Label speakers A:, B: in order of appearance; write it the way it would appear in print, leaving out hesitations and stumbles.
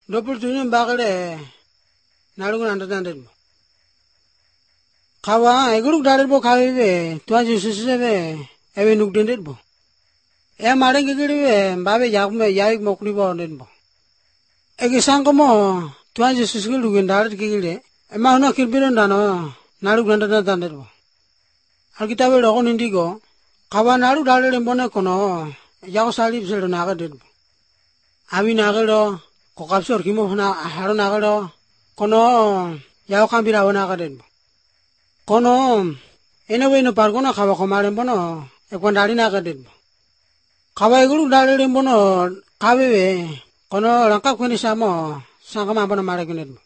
A: Double tuning bagale, Nalugan understanded. Kawa, a group daddy book, however, 27, every looked in it. A Marangiri, Babi Yakme, Yak Mokri born. Egisankomo, 26 looking direct gilly, a man no kilbirandano, Nalugan understanded. Architect on indigo, Kawa Nalu daddy in Bonacono, Yaosali said Nagadid. Avinagado, Kokapsor Kimofana, Haranagado, Kono, Yaokambira Nagadid. Kono, anyway, no Pargona Kavakomar and Bono, a Quandarinagadid. Kavaguru Daddy in Bono, Kave, Kono, Ranka Kunisamo, Sangamabana Maraganid.